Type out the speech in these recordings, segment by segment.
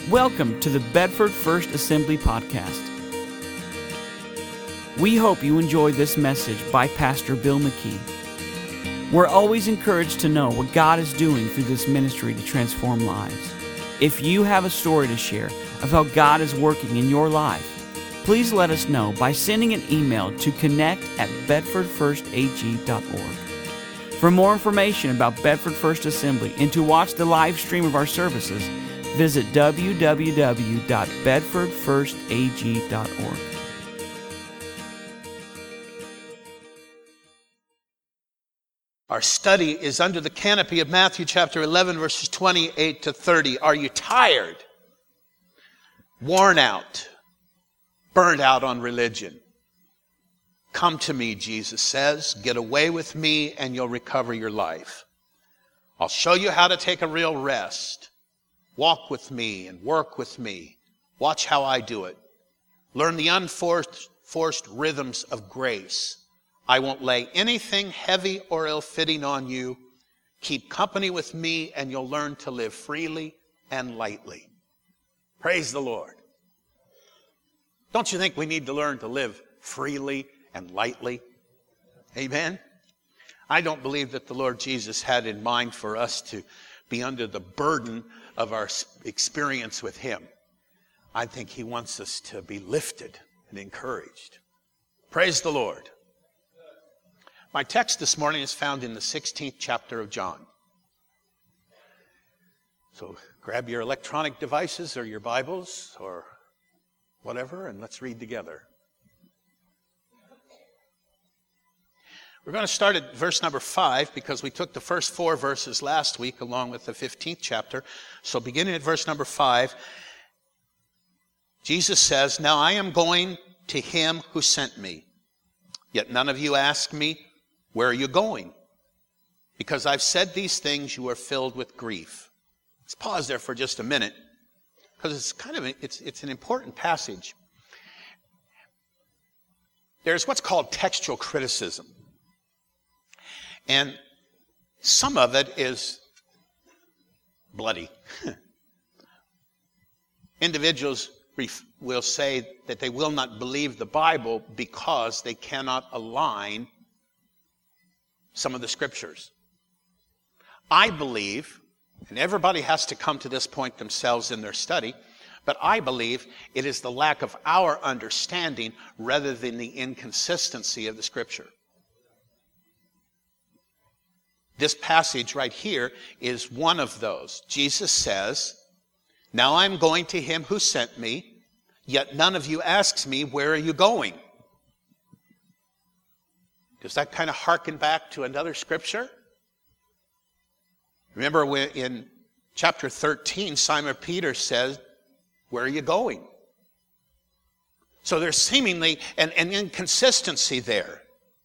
Welcome to the Bedford First Assembly Podcast. We hope you enjoyed this message by Pastor Bill McKee. We're always encouraged to know what God is doing through this ministry to transform lives. If you have a story to share of how God is working in your life, please let us know by sending an email to connect@bedfordfirstag.org. For more information about Bedford First Assembly and to watch the live stream of our services, visit www.bedfordfirstag.org. Our study is under the canopy of Matthew chapter 11, verses 28 to 30. Are you tired, worn out, burned out on religion? Come to me, Jesus says. Get away with me and you'll recover your life. I'll show you how to take a real rest. Walk with me and work with me. Watch how I do it. Learn the unforced rhythms of grace. I won't lay anything heavy or ill-fitting on you. Keep company with me and you'll learn to live freely and lightly. Praise the Lord. Don't you think we need to learn to live freely and lightly? Amen? I don't believe that the Lord Jesus had in mind for us to be under the burden of our experience with Him. I think He wants us to be lifted and encouraged. Praise the Lord. My text this morning is found in the 16th chapter of John. So grab your electronic devices or your Bibles or whatever, and let's read together. We're going to start at verse number 5 because we took the first 4 verses last week along with the 15th chapter. So beginning at verse number 5, Jesus says, "Now I am going to Him who sent me. Yet none of you ask me, 'Where are you going?' Because I've said these things, you are filled with grief." Let's pause there for just a minute because it's an important passage. There's what's called textual criticism. And some of it is bloody. Individuals will say that they will not believe the Bible because they cannot align some of the scriptures. I believe, and everybody has to come to this point themselves in their study, but I believe it is the lack of our understanding rather than the inconsistency of the scripture. This passage right here is one of those. Jesus says, "Now I'm going to Him who sent me, yet none of you asks me, 'Where are you going?'" Does that kind of harken back to another scripture? Remember when in chapter 13, Simon Peter says, "Where are you going?" So there's seemingly an inconsistency there.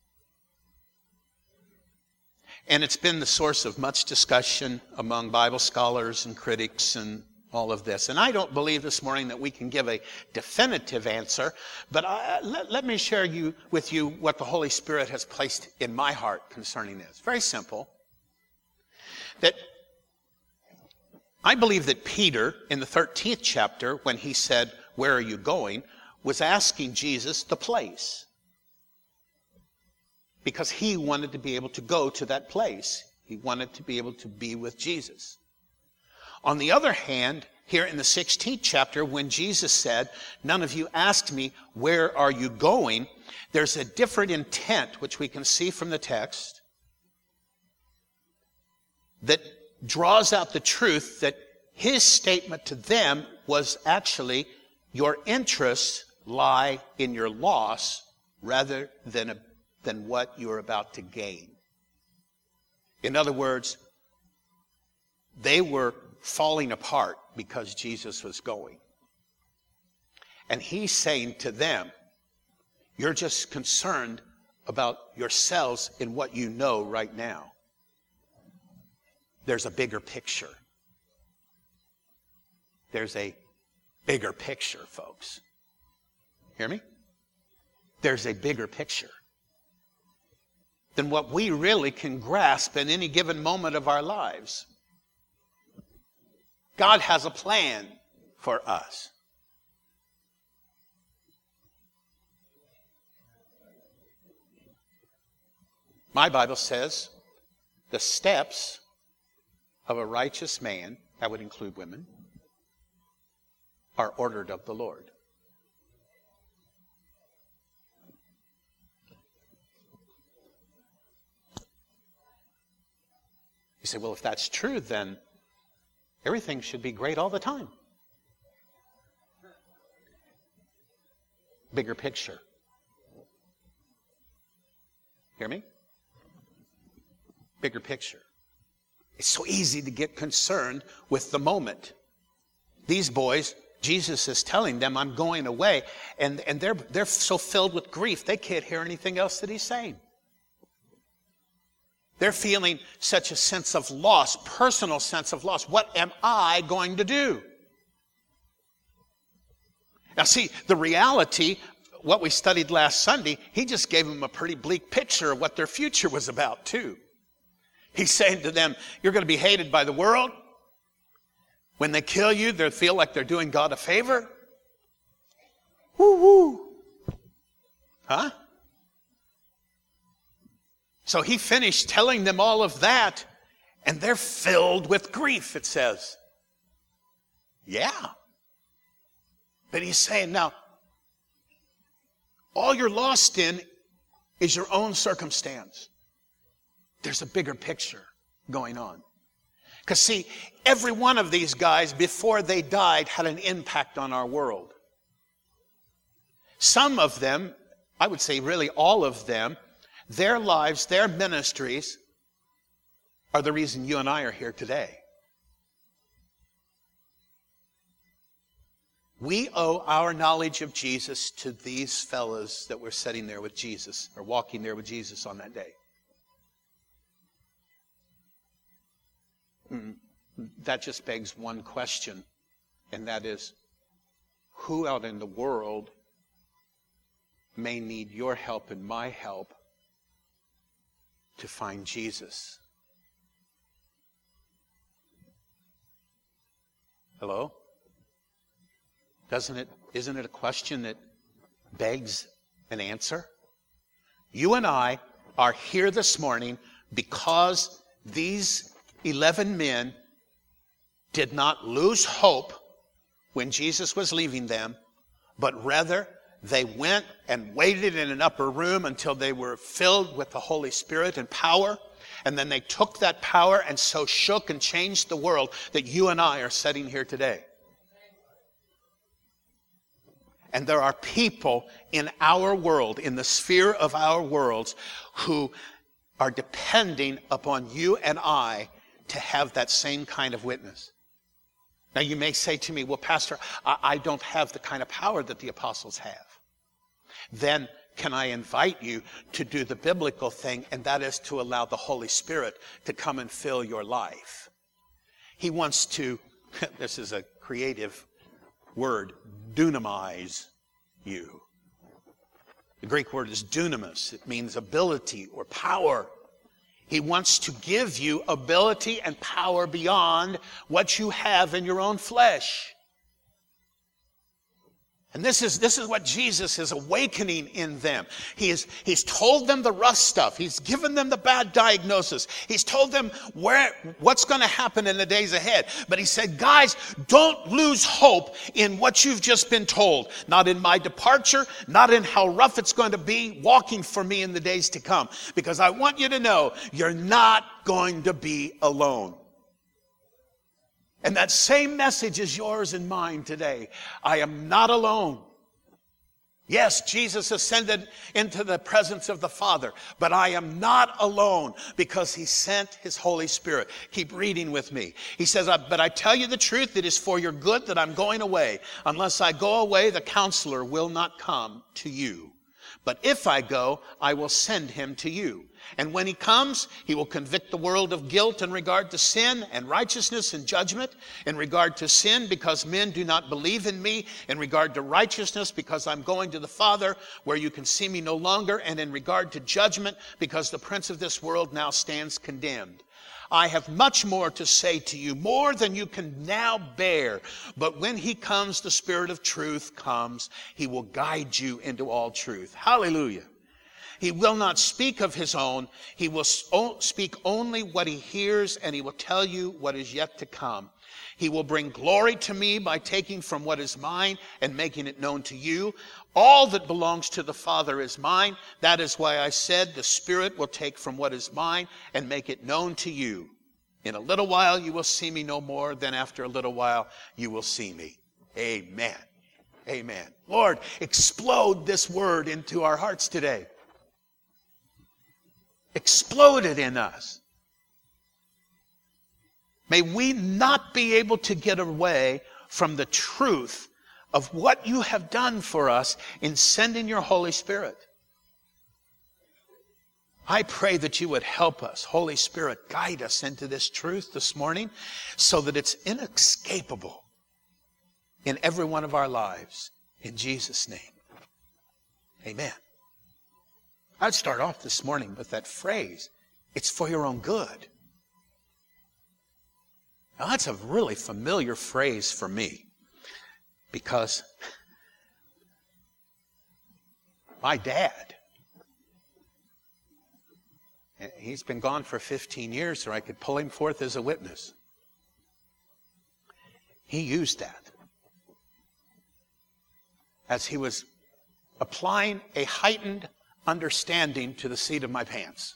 And it's been the source of much discussion among Bible scholars and critics and all of this. And I don't believe this morning that we can give a definitive answer, but let me share with you what the Holy Spirit has placed in my heart concerning this. Very simple. That I believe that Peter, in the 13th chapter, when he said, "Where are you going?" was asking Jesus the place. Because he wanted to be able to go to that place. He wanted to be able to be with Jesus. On the other hand, here in the 16th chapter, when Jesus said, "None of you asked me, 'Where are you going?' there's a different intent, which we can see from the text, that draws out the truth that his statement to them was actually, your interests lie in your loss rather than what you're about to gain. In other words, they were falling apart because Jesus was going. And he's saying to them, you're just concerned about yourselves in what you know right now. There's a bigger picture. There's a bigger picture, folks. Hear me? There's a bigger picture than what we really can grasp in any given moment of our lives. God has a plan for us. My Bible says the steps of a righteous man, that would include women, are ordered of the Lord. You say, well, if that's true, then everything should be great all the time. Bigger picture. Hear me? Bigger picture. It's so easy to get concerned with the moment. These boys, Jesus is telling them, I'm going away, and they're so filled with grief, they can't hear anything else that he's saying. They're feeling such a sense of loss, personal sense of loss. What am I going to do? Now see, the reality, what we studied last Sunday, he just gave them a pretty bleak picture of what their future was about too. He's saying to them, you're going to be hated by the world. When they kill you, they'll feel like they're doing God a favor. Woo-woo. Huh? So he finished telling them all of that, and they're filled with grief, it says. Yeah. But he's saying, now, all you're lost in is your own circumstance. There's a bigger picture going on. Because see, every one of these guys, before they died, had an impact on our world. Some of them, I would say really all of them, their lives, their ministries, are the reason you and I are here today. We owe our knowledge of Jesus to these fellows that were sitting there with Jesus, or walking there with Jesus on that day. That just begs one question, and that is, who out in the world may need your help and my help to find Jesus? Hello? Isn't it a question that begs an answer? You and I are here this morning because these 11 men did not lose hope when Jesus was leaving them, but rather they went and waited in an upper room until they were filled with the Holy Spirit and power. And then they took that power and so shook and changed the world that you and I are sitting here today. And there are people in our world, in the sphere of our worlds, who are depending upon you and I to have that same kind of witness. Now you may say to me, well, Pastor, I don't have the kind of power that the apostles have. Then can I invite you to do the biblical thing, and that is to allow the Holy Spirit to come and fill your life. He wants to, this is a creative word, dunamize you. The Greek word is dunamis. It means ability or power. He wants to give you ability and power beyond what you have in your own flesh. And this is what Jesus is awakening in them. He's told them the rough stuff. He's given them the bad diagnosis. He's told them what's going to happen in the days ahead. But he said, guys, don't lose hope in what you've just been told. Not in my departure, not in how rough it's going to be walking for me in the days to come. Because I want you to know you're not going to be alone. And that same message is yours and mine today. I am not alone. Yes, Jesus ascended into the presence of the Father, but I am not alone because he sent his Holy Spirit. Keep reading with me. He says, but I tell you the truth, it is for your good that I'm going away. Unless I go away, the counselor will not come to you. But if I go, I will send him to you. And when he comes, he will convict the world of guilt in regard to sin and righteousness and judgment. In regard to sin, because men do not believe in me. In regard to righteousness, because I'm going to the Father, where you can see me no longer. And in regard to judgment, because the prince of this world now stands condemned. I have much more to say to you, more than you can now bear. But when he comes, the Spirit of truth comes. He will guide you into all truth. Hallelujah. He will not speak of his own. He will speak only what he hears, and he will tell you what is yet to come. He will bring glory to me by taking from what is mine and making it known to you. All that belongs to the Father is mine. That is why I said the Spirit will take from what is mine and make it known to you. In a little while you will see me no more. Then after a little while you will see me. Amen. Amen. Lord, explode this word into our hearts today. Explode it in us. May we not be able to get away from the truth of what you have done for us in sending your Holy Spirit. I pray that you would help us. Holy Spirit, guide us into this truth this morning so that it's inescapable in every one of our lives. In Jesus' name. Amen. I'd start off this morning with that phrase, it's for your own good. Now that's a really familiar phrase for me because my dad, he's been gone for 15 years so I could pull him forth as a witness. He used that as he was applying a heightened understanding to the seat of my pants.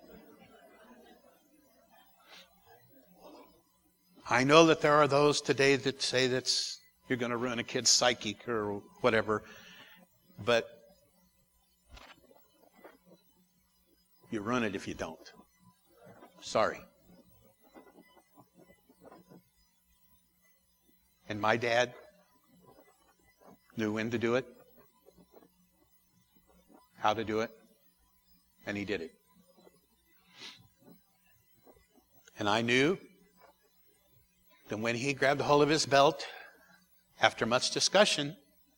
I know that there are those today that say you're going to ruin a kid's psychic or whatever, but you ruin it if you don't. Sorry. And my dad knew when to do it, how to do it, and he did it. And I knew that when he grabbed a hold of his belt, after much discussion,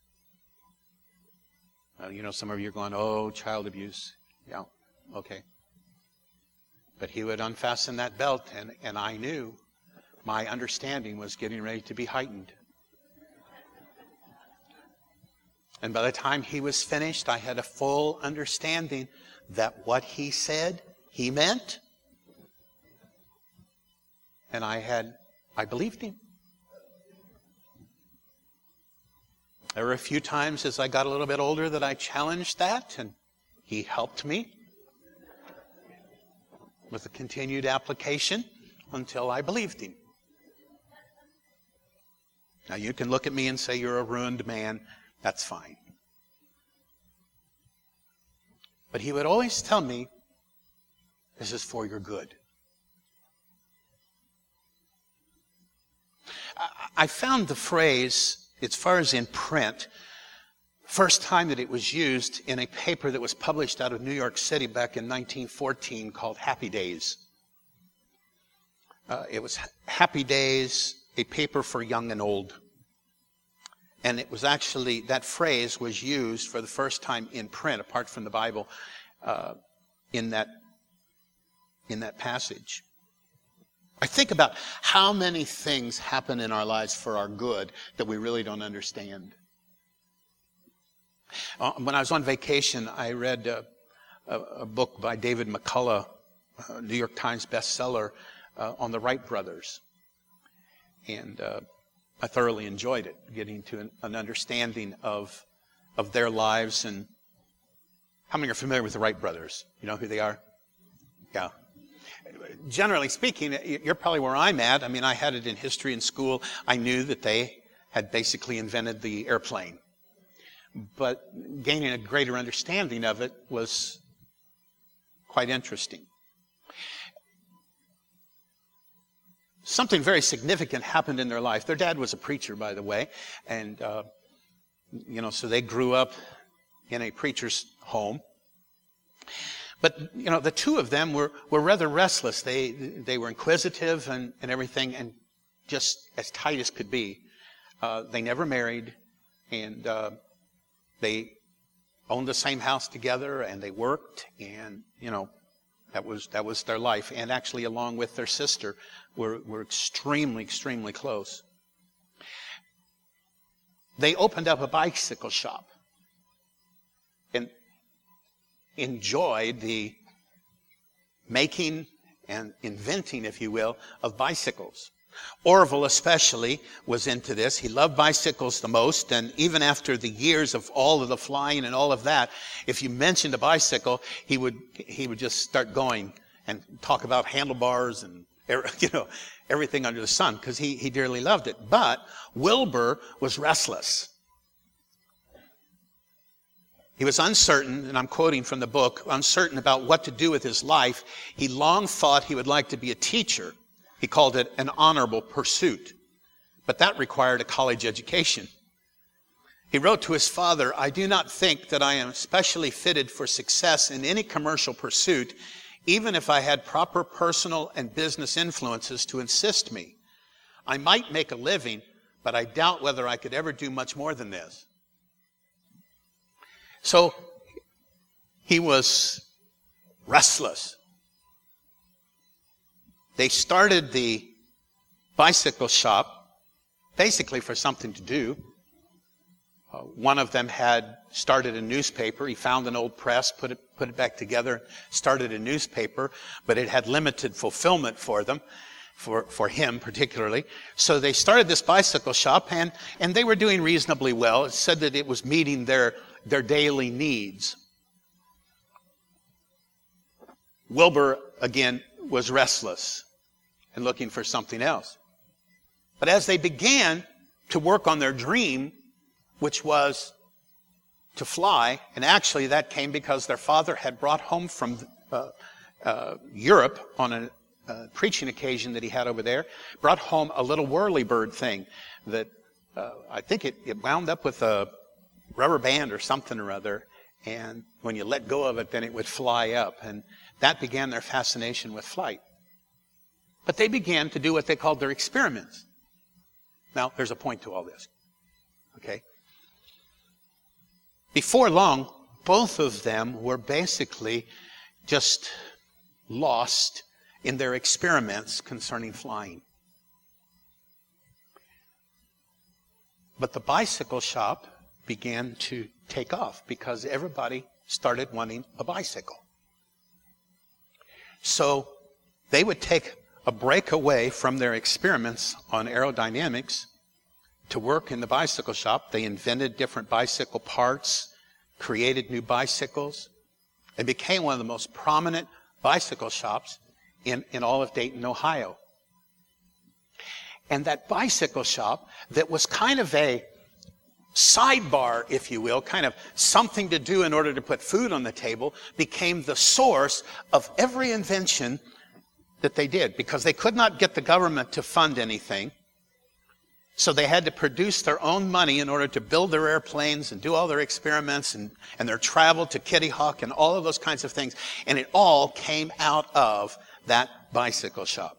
some of you are going, oh, child abuse. Yeah, okay. But he would unfasten that belt, and I knew my understanding was getting ready to be heightened. And by the time he was finished, I had a full understanding that what he said, he meant. And I believed him. There were a few times as I got a little bit older that I challenged that, and he helped me with a continued application until I believed him. Now you can look at me and say you're a ruined man. That's fine. But he would always tell me, this is for your good. I found the phrase, as far as in print, first time that it was used in a paper that was published out of New York City back in 1914 called Happy Days. It was Happy Days, a paper for young and old. And it was actually, that phrase was used for the first time in print, apart from the Bible, in that passage. I think about how many things happen in our lives for our good that we really don't understand. When I was on vacation, I read a book by David McCullough, a New York Times bestseller, on the Wright brothers. And I thoroughly enjoyed it, getting to an understanding of their lives. And how many are familiar with the Wright brothers? You know who they are? Yeah. Generally speaking, you're probably where I'm at. I mean, I had it in history in school. I knew that they had basically invented the airplane. But gaining a greater understanding of it was quite interesting. Something very significant happened in their life. Their dad was a preacher, by the way. And, so they grew up in a preacher's home. But, the two of them were rather restless. They were inquisitive and everything, and just as tight as could be. They never married, and they owned the same house together, and they worked, and, That was their life. And actually, along with their sister, were extremely, extremely close. They opened up a bicycle shop and enjoyed the making and inventing, if you will, of bicycles. Orville especially was into this. He loved bicycles the most, and even after the years of all of the flying and all of that, if you mentioned a bicycle, he would just start going and talk about handlebars and everything under the sun, because he dearly loved it. But Wilbur was restless. He was uncertain, and I'm quoting from the book, uncertain about what to do with his life. He long thought he would like to be a teacher. He called it an honorable pursuit. But that required a college education. He wrote to his father, "I do not think that I am specially fitted for success in any commercial pursuit, even if I had proper personal and business influences to assist me. I might make a living, but I doubt whether I could ever do much more than this." So he was restless. They started the bicycle shop basically for something to do. One of them had started a newspaper. He found an old press, put it back together, started a newspaper, but it had limited fulfillment for them, for him particularly. So they started this bicycle shop, and they were doing reasonably well. It said that it was meeting their daily needs. Wilbur, again, was restless and looking for something else. But as they began to work on their dream, which was to fly, and actually that came because their father had brought home from Europe on a preaching occasion that he had over there, brought home a little whirlybird thing that I think it wound up with a rubber band or something or other, and when you let go of it, then it would fly up, and that began their fascination with flight. But they began to do what they called their experiments. Now, there's a point to all this. Okay? Before long, both of them were basically just lost in their experiments concerning flying. But the bicycle shop began to take off because everybody started wanting a bicycle. So they would take a break away from their experiments on aerodynamics to work in the bicycle shop. They invented different bicycle parts, created new bicycles, and became one of the most prominent bicycle shops in all of Dayton, Ohio. And that bicycle shop that was kind of a sidebar, if you will, kind of something to do in order to put food on the table, became the source of every invention that they did, because they could not get the government to fund anything. So they had to produce their own money in order to build their airplanes and do all their experiments and their travel to Kitty Hawk and all of those kinds of things. And it all came out of that bicycle shop.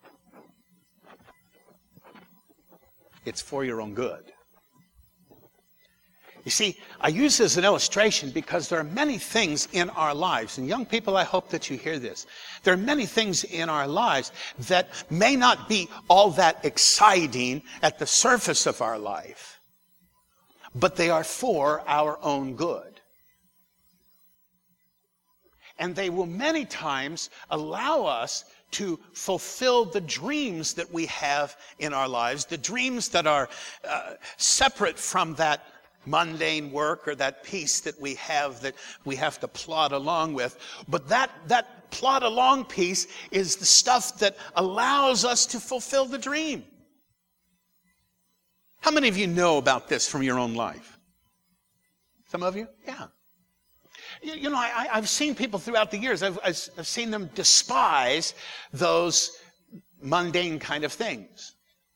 It's for your own good. You see, I use this as an illustration because there are many things in our lives, and young people, I hope that you hear this. There are many things in our lives that may not be all that exciting at the surface of our life, but they are for our own good. And they will many times allow us to fulfill the dreams that we have in our lives, the dreams that are separate from that mundane work or that peace that we have to plod along with. But that plod along piece is the stuff that allows us to fulfill the dream. How many of you know about this from your own life? Some of you? Yeah. You know, I've seen people throughout the years, I've seen them despise those mundane kind of things,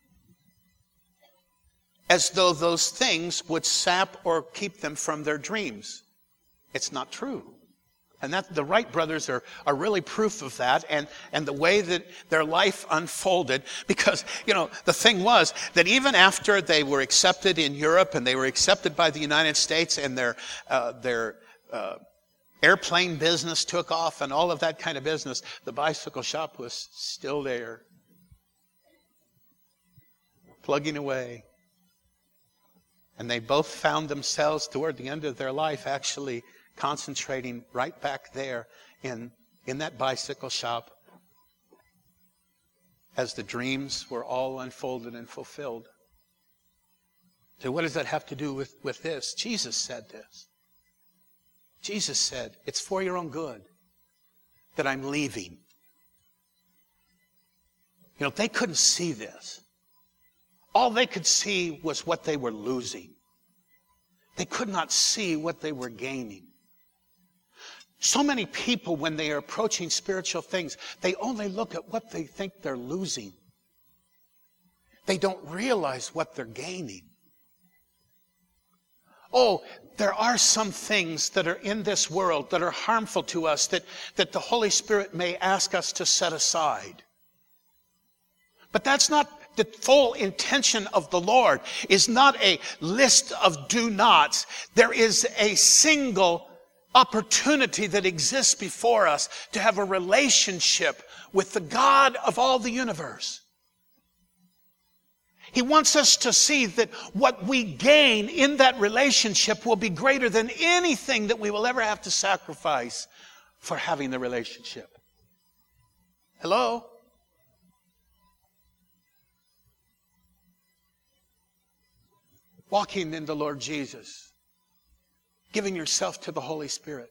as though those things would sap or keep them from their dreams. It's not true. And that the Wright brothers are really proof of that, and the way that their life unfolded. Because, you know, the thing was that even after they were accepted in Europe and they were accepted by the United States, and their airplane business took off and all of that kind of business, the bicycle shop was still there, plugging away. And they both found themselves toward the end of their life actually concentrating right back there in that bicycle shop as the dreams were all unfolded and fulfilled. So what does that have to do with this? Jesus said this. Jesus said, it's for your own good that I'm leaving. You know, they couldn't see this. All they could see was what they were losing. They could not see what they were gaining. So many people, when they are approaching spiritual things, they only look at what they think they're losing. They don't realize what they're gaining. Oh, there are some things that are in this world that are harmful to us that the Holy Spirit may ask us to set aside. But that's not the full intention of the Lord, is not a list of do nots. There is a single opportunity that exists before us to have a relationship with the God of all the universe. He wants us to see that what we gain in that relationship will be greater than anything that we will ever have to sacrifice for having the relationship. Hello? Walking in the Lord Jesus. Giving yourself to the Holy Spirit.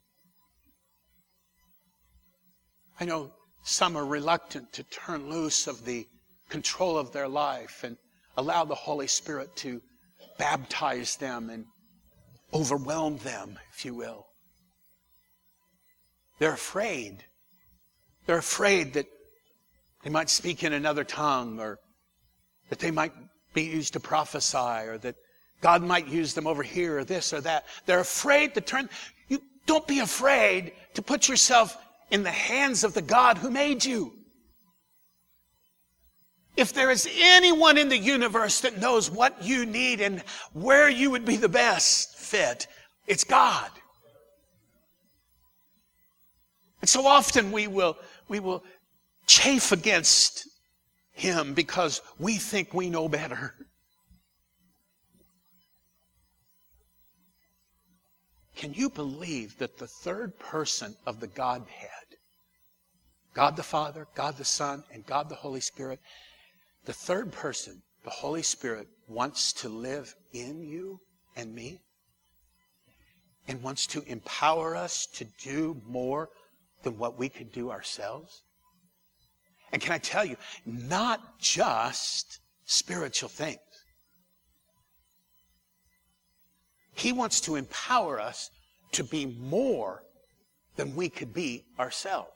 I know some are reluctant to turn loose of the control of their life and allow the Holy Spirit to baptize them and overwhelm them, if you will. They're afraid. They're afraid that they might speak in another tongue, or that they might be used to prophesy, or that God might use them over here or this or that. They're afraid to turn. You don't be afraid to put yourself in the hands of the God who made you. If there is anyone in the universe that knows what you need and where you would be the best fit, it's God. And so often we will chafe against Him because we think we know better. Can you believe that the third person of the Godhead, God the Father, God the Son, and God the Holy Spirit, the third person, the Holy Spirit, wants to live in you and me, and wants to empower us to do more than what we could do ourselves? And can I tell you, not just spiritual things. He wants to empower us to be more than we could be ourselves.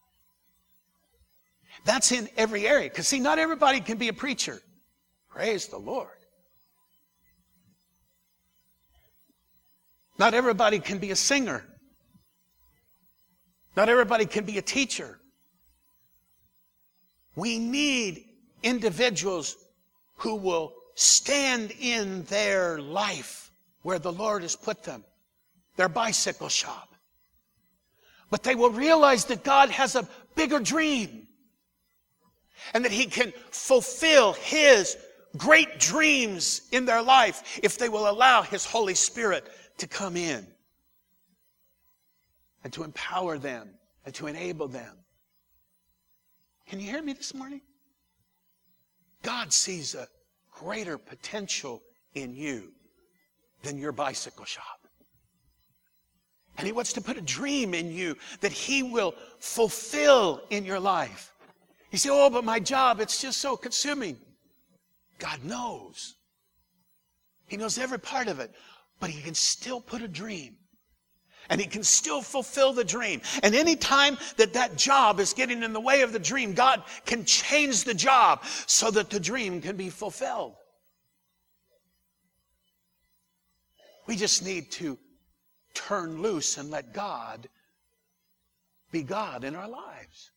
That's in every area. Because see, not everybody can be a preacher. Praise the Lord. Not everybody can be a singer. Not everybody can be a teacher. We need individuals who will stand in their life where the Lord has put them, their bicycle shop. But they will realize that God has a bigger dream, and that He can fulfill His great dreams in their life if they will allow His Holy Spirit to come in and to empower them and to enable them. Can you hear me this morning? God sees a greater potential in you than your bicycle shop. And He wants to put a dream in you that He will fulfill in your life. You say, oh, but my job, it's just so consuming. God knows. He knows every part of it. But He can still put a dream. And He can still fulfill the dream. And any time that job is getting in the way of the dream, God can change the job so that the dream can be fulfilled. We just need to turn loose and let God be God in our lives.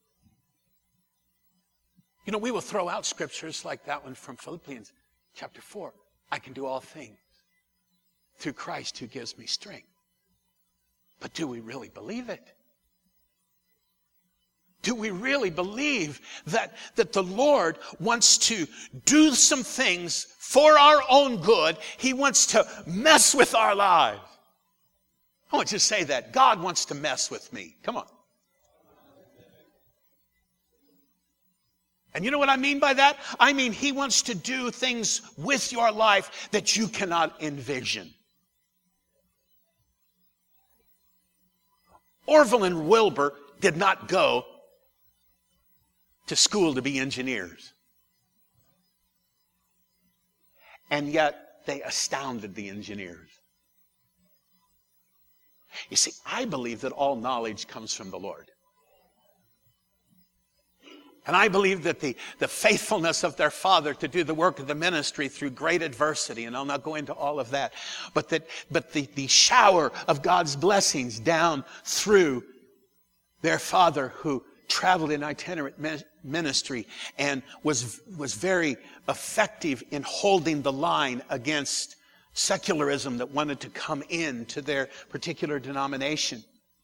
You know, we will throw out scriptures like that one from Philippians chapter 4. I can do all things through Christ who gives me strength. But do we really believe it? Do we really believe that the Lord wants to do some things for our own good? He wants to mess with our lives. I want you to say that. God wants to mess with me. Come on. And you know what I mean by that? I mean, He wants to do things with your life that you cannot envision. Orville and Wilbur did not go to school to be engineers. And yet they astounded the engineers. You see, I believe that all knowledge comes from the Lord. And I believe that the faithfulness of their father to do the work of the ministry through great adversity, and I'll not go into all of that, but the shower of God's blessings down through their father, who traveled in itinerant ministry and was very effective in holding the line against secularism that wanted to come into their particular denomination.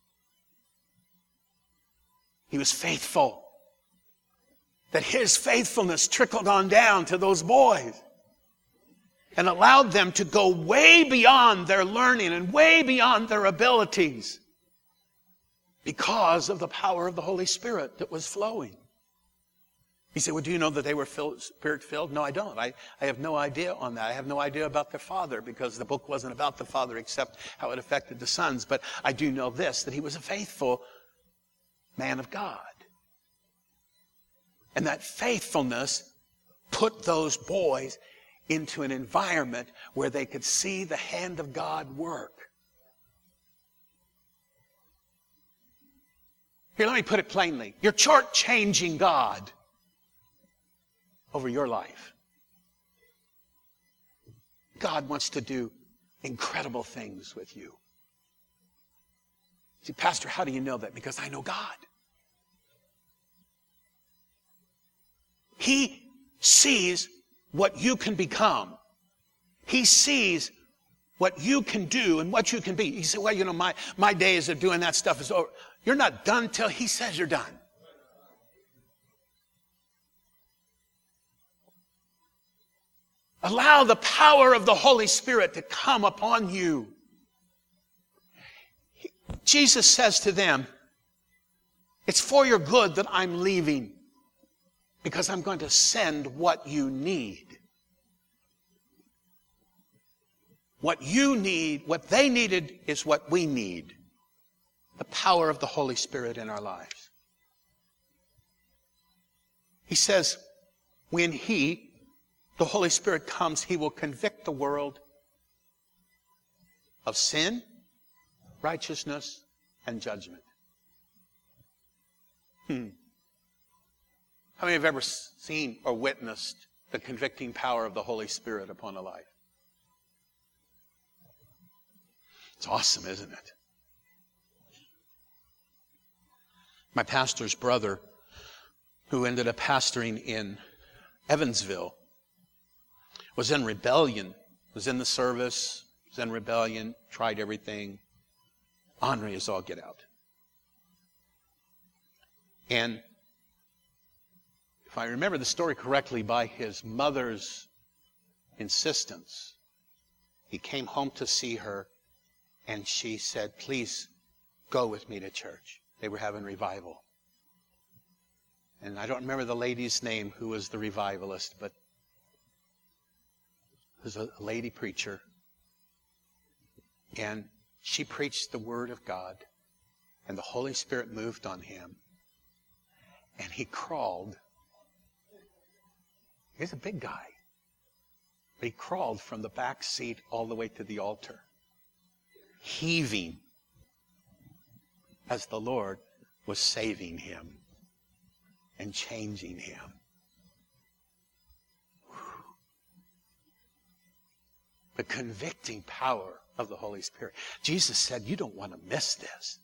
He was faithful. That his faithfulness trickled on down to those boys and allowed them to go way beyond their learning and way beyond their abilities because of the power of the Holy Spirit that was flowing. You say, well, do you know that they were Spirit-filled? No, I don't. I have no idea on that. I have no idea about their father, because the book wasn't about the father except how it affected the sons. But I do know this, that he was a faithful man of God. And that faithfulness put those boys into an environment where they could see the hand of God work. Here, let me put it plainly. You're shortchanging God over your life. God wants to do incredible things with you. See, Pastor, how do you know that? Because I know God. He sees what you can become. He sees what you can do and what you can be. You say, well, you know, my days of doing that stuff is over. You're not done till He says you're done. Allow the power of the Holy Spirit to come upon you. Jesus says to them, it's for your good that I'm leaving, because I'm going to send what you need. What you need, what they needed, is what we need. The power of the Holy Spirit in our lives. He says, when He, the Holy Spirit, comes, He will convict the world of sin, righteousness, and judgment. How many have ever seen or witnessed the convicting power of the Holy Spirit upon a life? It's awesome, isn't it? My pastor's brother, who ended up pastoring in Evansville, was in rebellion, was in the service, was in rebellion, tried everything. Ornery as all get out. And if I remember the story correctly, by his mother's insistence, he came home to see her, and she said, please go with me to church. They were having revival. And I don't remember the lady's name who was the revivalist, but it was a lady preacher. And she preached the Word of God, and the Holy Spirit moved on him. And he crawled. He's a big guy. But he crawled from the back seat all the way to the altar, heaving as the Lord was saving him and changing him. The convicting power of the Holy Spirit. Jesus said, you don't want to miss this.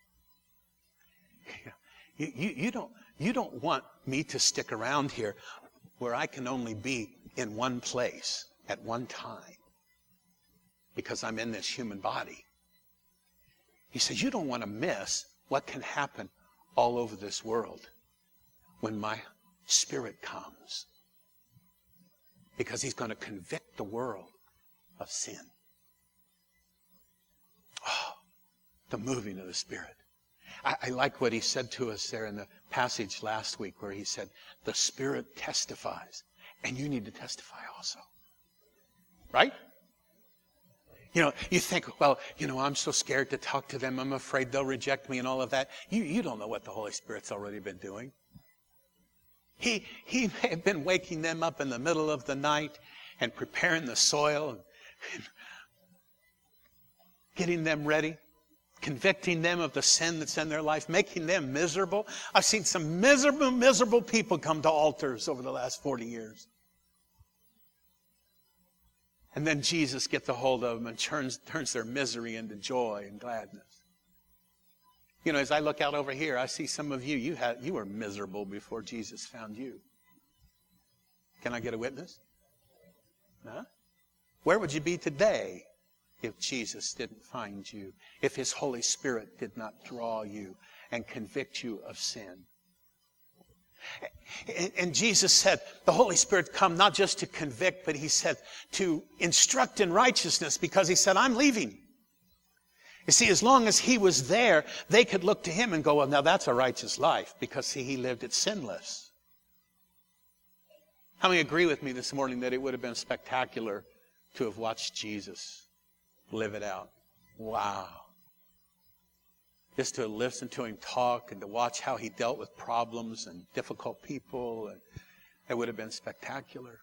You don't want me to stick around here where I can only be in one place at one time because I'm in this human body. He says, you don't want to miss what can happen all over this world when my Spirit comes. Because he's going to convict the world of sin. Oh, the moving of the Spirit. I like what he said to us there in the passage last week where he said, the Spirit testifies. And you need to testify also. Right? You know, you think, well, you know, I'm so scared to talk to them. I'm afraid they'll reject me and all of that. You don't know what the Holy Spirit's already been doing. He may have been waking them up in the middle of the night and preparing the soil and getting them ready, convicting them of the sin that's in their life, making them miserable. I've seen some miserable people come to altars over the last 40 years. And then Jesus gets a hold of them and turns their misery into joy and gladness. You know, as I look out over here, I see some of you, you were miserable before Jesus found you. Can I get a witness? Huh? Where would you be today if Jesus didn't find you? If His Holy Spirit did not draw you and convict you of sin? And Jesus said the Holy Spirit come not just to convict, but He said to instruct in righteousness, because He said, I'm leaving. You see, as long as He was there, they could look to Him and go, well, now that's a righteous life, because see, He lived it sinless. How many agree with me this morning that it would have been spectacular to have watched Jesus live it out? Wow. Just to listen to Him talk and to watch how He dealt with problems and difficult people, and it would have been spectacular.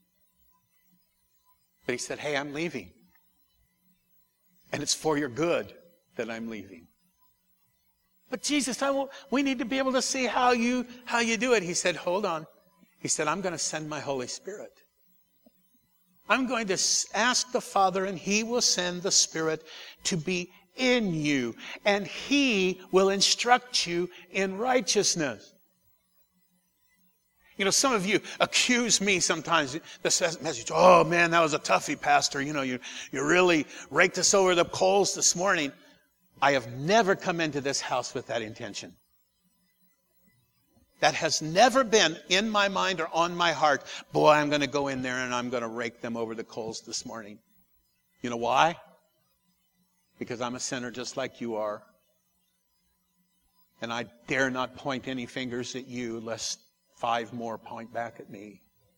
But He said, hey, I'm leaving. And it's for your good that I'm leaving. But Jesus, we need to be able to see how you do it. He said, hold on. He said, I'm going to send my Holy Spirit. I'm going to ask the Father, and He will send the Spirit to be in you. And He will instruct you in righteousness. You know, some of you accuse me sometimes. This message, oh man, that was a toughie, Pastor. You know, you really raked us over the coals this morning. I have never come into this house with that intention. That has never been in my mind or on my heart. Boy, I'm going to go in there and I'm going to rake them over the coals this morning. You know why? Because I'm a sinner just like you are. And I dare not point any fingers at you lest 5 more point back at me.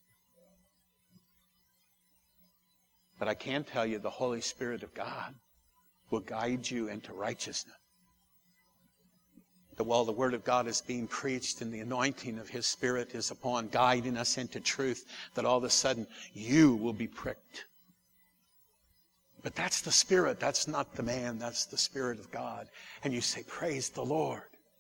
But I can tell you the Holy Spirit of God will guide you into righteousness. That while the Word of God is being preached and the anointing of His Spirit is upon guiding us into truth, that all of a sudden you will be pricked. But that's the Spirit. That's not the man. That's the Spirit of God. And you say, praise the Lord.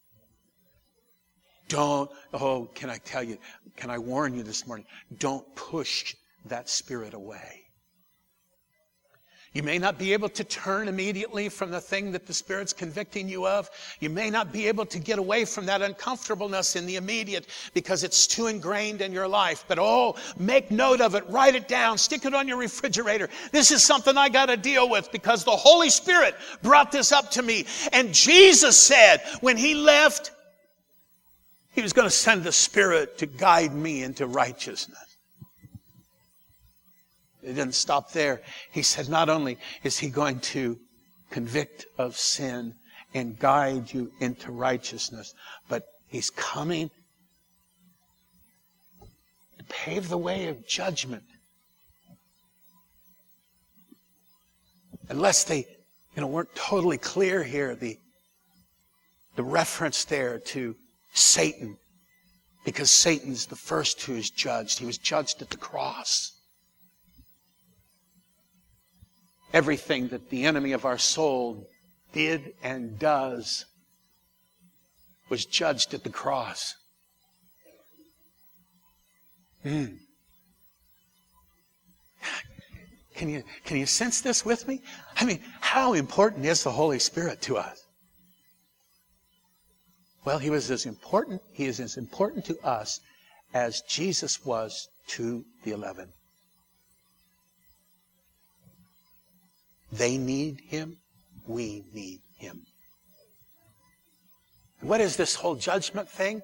Can I tell you, can I warn you this morning? Don't push that Spirit away. You may not be able to turn immediately from the thing that the Spirit's convicting you of. You may not be able to get away from that uncomfortableness in the immediate because it's too ingrained in your life. But make note of it. Write it down. Stick it on your refrigerator. This is something I got to deal with because the Holy Spirit brought this up to me. And Jesus said when He left, He was going to send the Spirit to guide me into righteousness. It didn't stop there. He said not only is He going to convict of sin and guide you into righteousness, but He's coming to pave the way of judgment. Unless they weren't totally clear here, the reference there to Satan, because Satan's the first who is judged. He was judged at the cross. Everything that the enemy of our soul did and does was judged at the cross. Can you sense this with me? I mean, how important is the Holy Spirit to us? Well, He is as important to us as Jesus was to the 11. They need Him. We need Him. What is this whole judgment thing?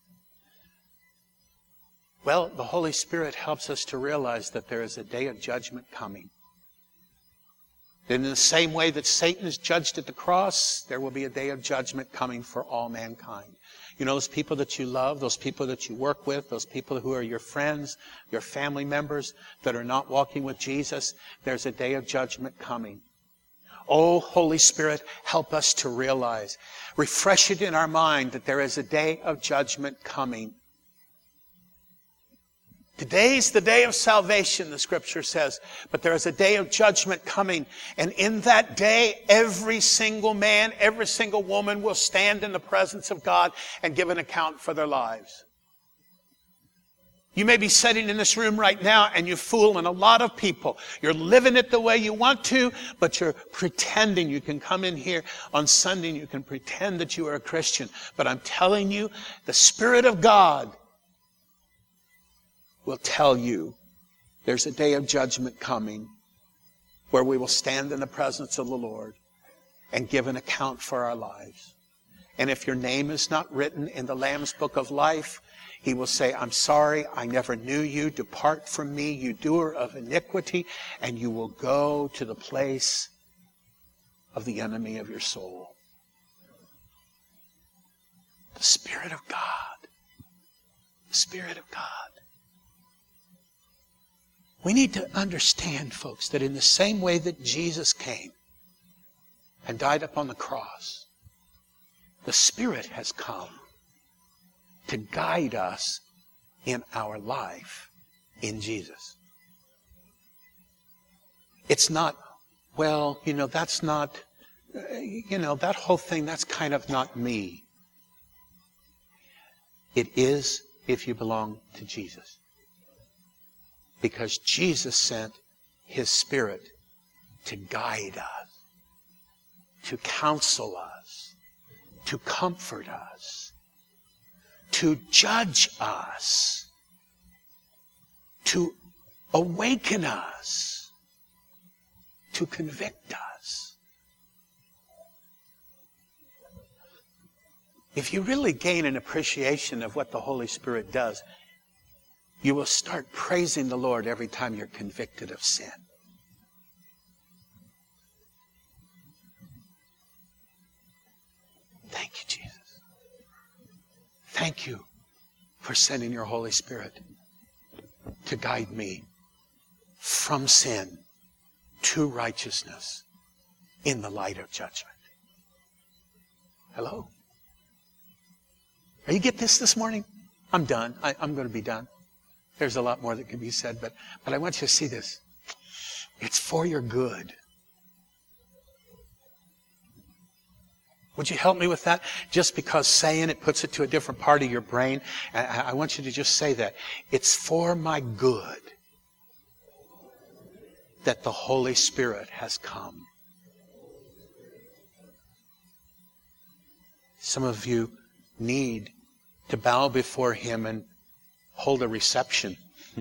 Well, the Holy Spirit helps us to realize that there is a day of judgment coming. In the same way that Satan is judged at the cross, there will be a day of judgment coming for all mankind. You know, those people that you love, those people that you work with, those people who are your friends, your family members that are not walking with Jesus, there's a day of judgment coming. Oh, Holy Spirit, help us to realize, refresh it in our mind that there is a day of judgment coming. Today's the day of salvation, the Scripture says, but there is a day of judgment coming. And in that day, every single man, every single woman will stand in the presence of God and give an account for their lives. You may be sitting in this room right now and you're fooling a lot of people. You're living it the way you want to, but you're pretending. You can come in here on Sunday and you can pretend that you are a Christian. But I'm telling you, the Spirit of God will tell you there's a day of judgment coming where we will stand in the presence of the Lord and give an account for our lives. And if your name is not written in the Lamb's Book of Life, He will say, I'm sorry, I never knew you. Depart from me, you doer of iniquity, and you will go to the place of the enemy of your soul. The Spirit of God. The Spirit of God. We need to understand, folks, that in the same way that Jesus came and died upon the cross, the Spirit has come to guide us in our life in Jesus. It's not, well, that's not, that whole thing, that's kind of not me. It is if you belong to Jesus. Because Jesus sent His Spirit to guide us, to counsel us, to comfort us, to judge us, to awaken us, to convict us. If you really gain an appreciation of what the Holy Spirit does, you will start praising the Lord every time you're convicted of sin. Thank you, Jesus. Thank you for sending your Holy Spirit to guide me from sin to righteousness in the light of judgment. Hello? Are you get this morning? I'm done. I'm going to be done. There's a lot more that can be said, but I want you to see this. It's for your good. Would you help me with that? Just because saying it puts it to a different part of your brain, I want you to just say that. It's for my good that the Holy Spirit has come. Some of you need to bow before Him and hold a reception.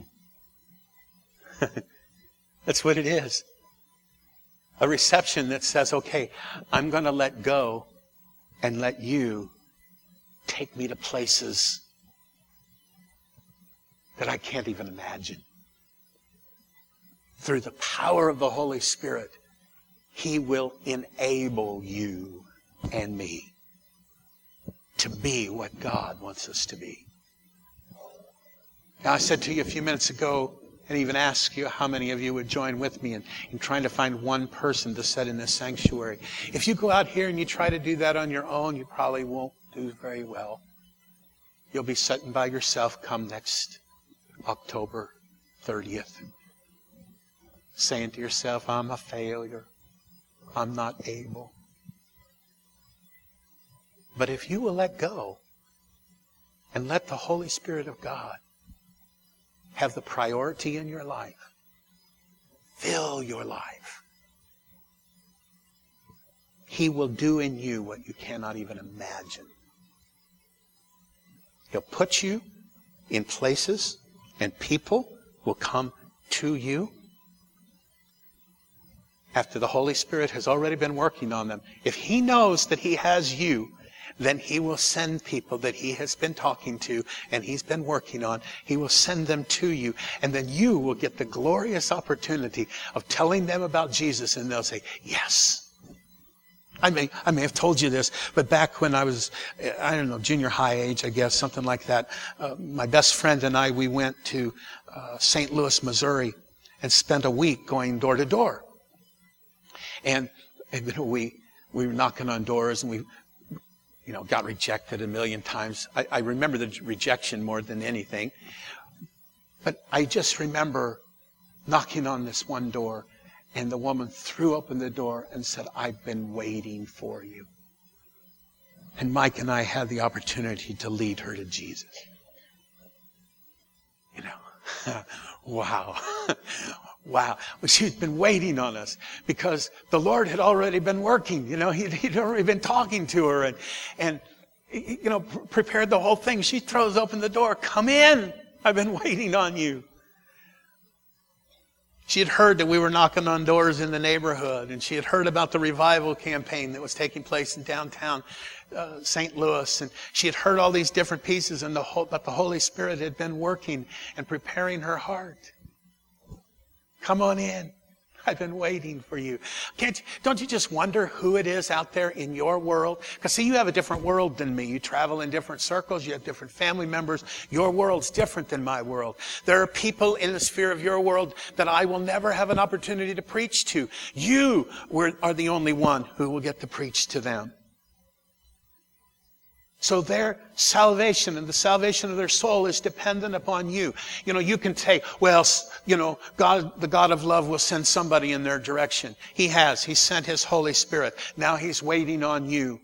That's what it is. A reception that says, okay, I'm going to let go and let you take me to places that I can't even imagine. Through the power of the Holy Spirit, He will enable you and me to be what God wants us to be. Now, I said to you a few minutes ago, and even asked you how many of you would join with me in trying to find one person to set in this sanctuary. If you go out here and you try to do that on your own, you probably won't do very well. You'll be sitting by yourself come next October 30th, saying to yourself, I'm a failure. I'm not able. But if you will let go and let the Holy Spirit of God have the priority in your life, fill your life, He will do in you what you cannot even imagine. He'll put you in places and people will come to you after the Holy Spirit has already been working on them. If He knows that He has you, then He will send people that He has been talking to and He's been working on. He will send them to you. And then you will get the glorious opportunity of telling them about Jesus, and they'll say, yes. I may have told you this, but back when I was, I don't know, junior high age, I guess, something like that, my best friend and I, we went to St. Louis, Missouri, and spent a week going door to door. And we were knocking on doors, and we got rejected a million times. I remember the rejection more than anything. But I just remember knocking on this one door, and the woman threw open the door and said, I've been waiting for you. And Mike and I had the opportunity to lead her to Jesus. Wow. Wow. Well, she'd been waiting on us because the Lord had already been working. He'd already been talking to her and prepared the whole thing. She throws open the door. Come in. I've been waiting on you. She had heard that we were knocking on doors in the neighborhood, and she had heard about the revival campaign that was taking place in downtown St. Louis, and she had heard all these different pieces, and but the Holy Spirit had been working and preparing her heart. Come on in. I've been waiting for you. Don't you just wonder who it is out there in your world? Because see, you have a different world than me. You travel in different circles. You have different family members. Your world's different than my world. There are people in the sphere of your world that I will never have an opportunity to preach to. You are the only one who will get to preach to them. So their salvation and the salvation of their soul is dependent upon you. You can say, well, God, the God of love will send somebody in their direction. He has. He sent His Holy Spirit. Now He's waiting on you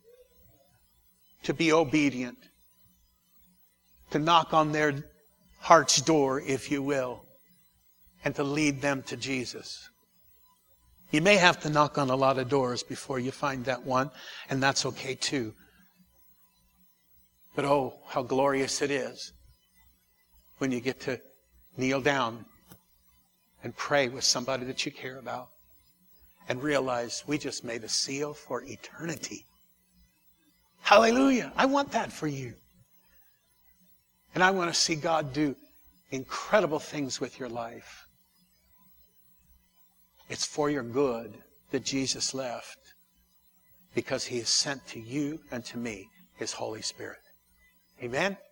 to be obedient, to knock on their heart's door, if you will, and to lead them to Jesus. You may have to knock on a lot of doors before you find that one, and that's okay too. But oh, how glorious it is when you get to kneel down and pray with somebody that you care about and realize we just made a seal for eternity. Hallelujah. I want that for you. And I want to see God do incredible things with your life. It's for your good that Jesus left, because He has sent to you and to me His Holy Spirit. Amen?